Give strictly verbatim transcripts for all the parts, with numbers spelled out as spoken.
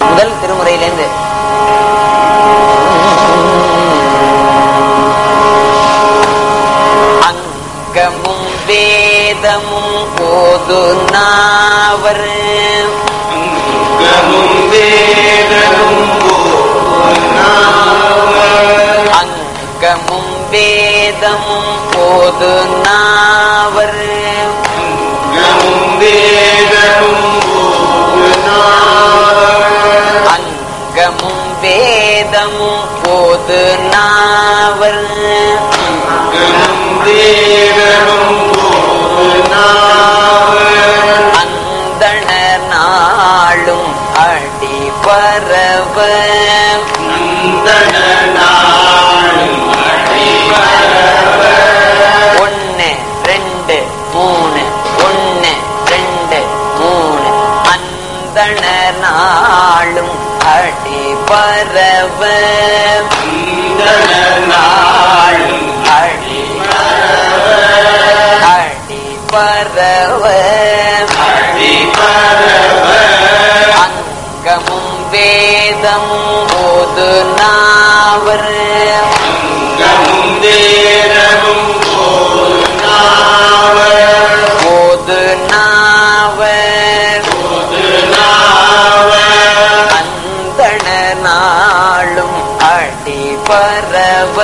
முதல் திருமுறையிலிருந்து அங்கமும் வேதமும் போது நாவர் அங்கமும் வேதமும் அங்கமும் வேதமும் போது நாவர் அங்கமும் வேதமும் போது நாவர் அங்கமும் வேதமும் போது நாவர் அங்கமும் வேதமும் போது நாவர் அந்தண நாளும் அடி பரவ அந்தண நாளும் அடி பரவ ஒன்னு ரெண்டு மூணு ஒன்னு ரெண்டு மூணு அந்தண நாளும் அடி பரவ அந்தண நாளும் அடி பரவ அடி பரவ அடி பரவ அங்கமும் வேதமும் போது நாவர் அங்கமும் வேதமும் போது நாவர் போது நாவர் போது நாவர் அந்தண நாளும் அடி பரவ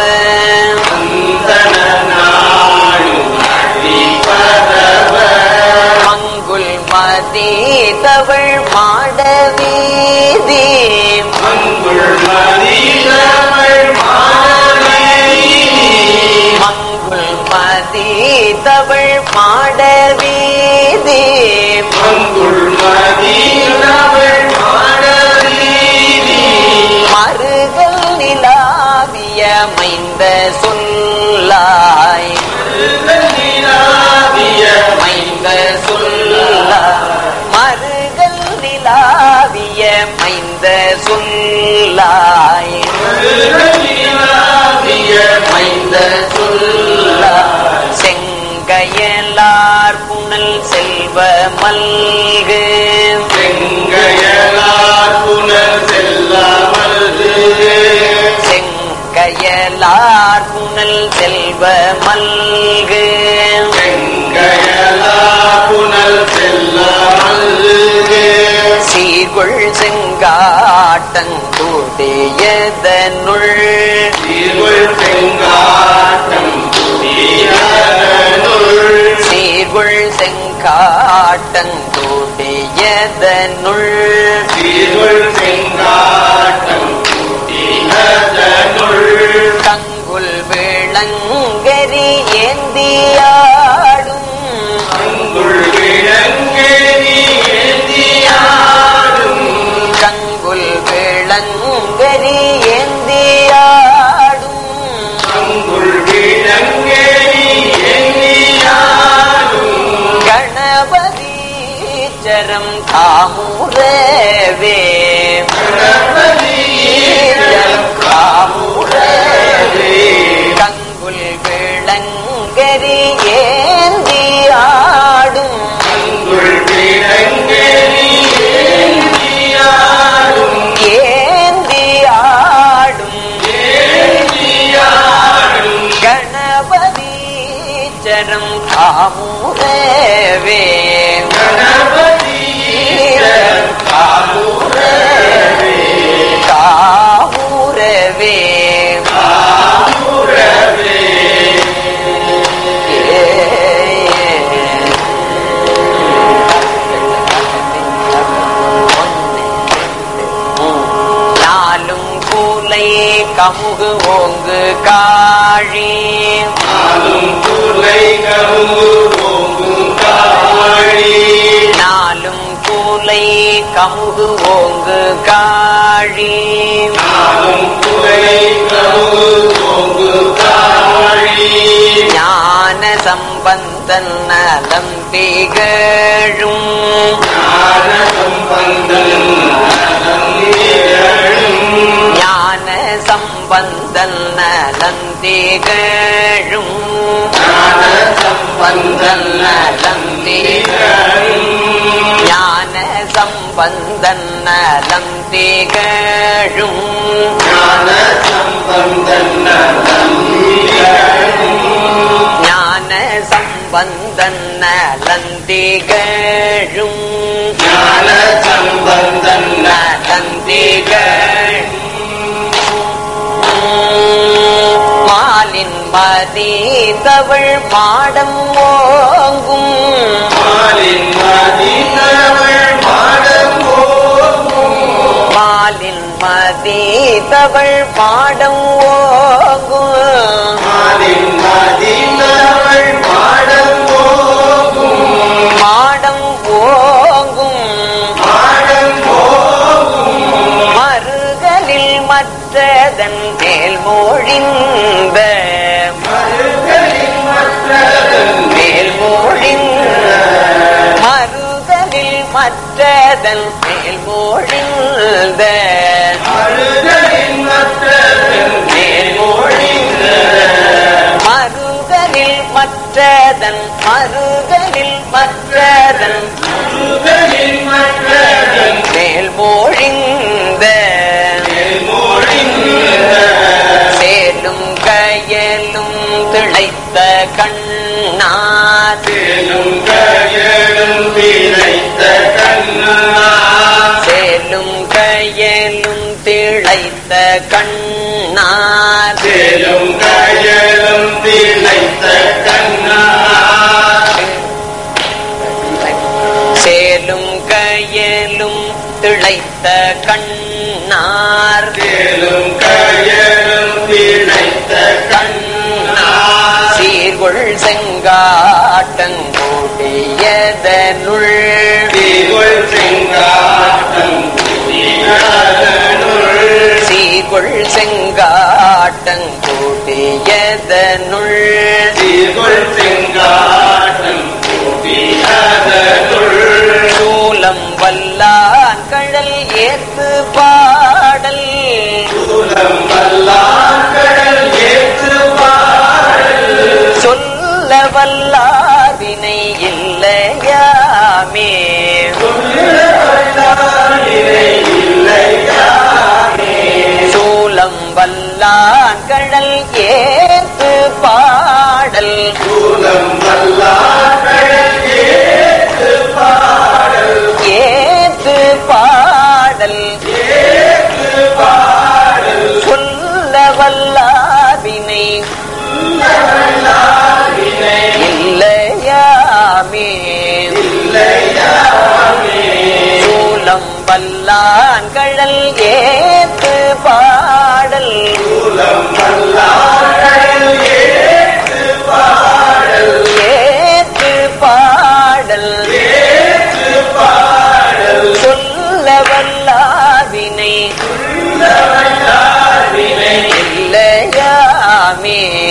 அந்தண நாளும் அடி பரவ மங்குல் மதி தவள் மாட வீதி மங்குள் மதி தவள் மாட வீதி மங்குள் மதி தவள் மாட வீதி மங்குள் மதி தவள் மாட வீதி மருகல் நிலாவிய மைந்த சொல்லாய் மருகல் நிலாவிய மைந்த சொல்லாய் மருகல் நிலாவிய மைந்த சொல்லாய் மருகல் நிலாவிய மைந்த சொல்லாய் செங்கையலார் புனல் செல்வ மல்கு செங்கையலார் புனல் செல்வ மல்கு செங்கையலார் புனல் செல்வ மல்கு செங்கையலார் புனல் செல்வ மல்கு சீர்கொள் செங்காட்டங்குடையதனுள் சீர்கொள் செங்காட்டங்குடையதனுள் சீர்கொள் செங்காட்டங்குடையதனுள் சீர்கொள் செங்காட்டங்குடையதனுள் கங்குல் விளங்கரி ஏந்தியாடும் கங்குல் விளங்கரி ஏந்தியாடும் கங்குல் விளங்கரி ஏந்தியாடும் கங்குல் விளங்கரி ஏந்தியாடும் கணபதீச்சரம் காமுரவே கணபதீச்சரம் காமுரவே கங்குல் விளங்கரி ஏந்தியாடும் கங்குல் விளங்கரி ஏந்தியாடும் ஏந்தியாடும் ஏந்தியாடும் கணபதீச்சரம் காமுரவே கணபதீச்சரம் காமுரவே காமுரவே காமுரவே நாலும் கூலை கமுகு ஓங்கு காழி நாலும் கூலை கமுகு ஓங்கு காழி நாலும் கூலை கமுகு ஓங்கு காழி நாலும் கூலை கமுகு ஓங்கு காழி ஞான சம்பந்தன் நலம் திகழும் ஞான சம்பந்தன் நலம் திகழும் ஞான சம்பந்தன் நலம் திகழும் ஞான சம்பந்தன் நலம் திகழும் ஞான சம்பந்தன் சம்பந்தன் நலம் திகழும் ஞான சம்பந்தன் நலம் திகழும் ஞான சம்பந்தன் நலம் திகழும் ஞான சம்பந்தன் நலம் திகழும் மாலின் மதி தவள் மாடம் ஓங்கும் மாலின் மதி தவள் மாடம் ஓங்கும் மாலின் மதி தவள் மாடம் ஓங்கும் மாலின் மதி தவள் மாடம் ஓங்கும் மாடம் ஓங்கும் மாடம் ஓங்கும் மறுகளில் மற்றதன் மேல் மொழிந்த மறுகளில் மற்றதன் மேல் மொழிந்த மறுகளில் மற்றதன் மேல் மொழிந்த மறுகளில் மற்றதன் மேல் மொழிந்த மறுகளில் மற்றதன் மறுகளில் மற்றதன் மறுகளில் மற்றதன் மேல் மொழிந்த சேலும் கயலும் திளைத்த கண்ணார் சேலும் கயலும் திளைத்த கண்ணார் சேலும் கயலும் திளைத்த கண்ணார் சேலும் கயலும் திளைத்த கண்ணார் சேலும் கயலும் திளைத்த கண்ணார் சேலும் கயலும் திளைத்த கண்ணார் சீர்கொள் செங்காட்டங்கோடியதனுள் தீவுள் செங்காட்டம் குடியதனுள் சீர்கொள் செங்காட்டங்கோடியதனுள் தீவுள் செங்காட்டம் குடியதனுள் சூலம் வல்லான் கழல் ஏத்து பாடல் சூலம் வல்லான் கடல் ஏற்று பாடல் சொல்ல வல்லார் வினை இல்லையாமே சொல்ல வல்லான் இறை இல்லையாமே சூலம் வல்லான் கழல் ஏத்து பாடல் சூலம் வல்லான் கடல் ஏற்று பாடல் ஏத்து பாடல் ஏற்று பாடல் சொல்ல வல்லார் வினை வல்லாவினை இல்லையாமே இல்லையாமே சூலம் வல்லான் கழல் ஏத்து பாடல் சூலம் வல்லான் கடல் ஏற்று பாடல் ஏத்து பாடல் ஏற்று பாடல் சொல்ல வல்லார் வினை வல்லாவினை இல்லையாமே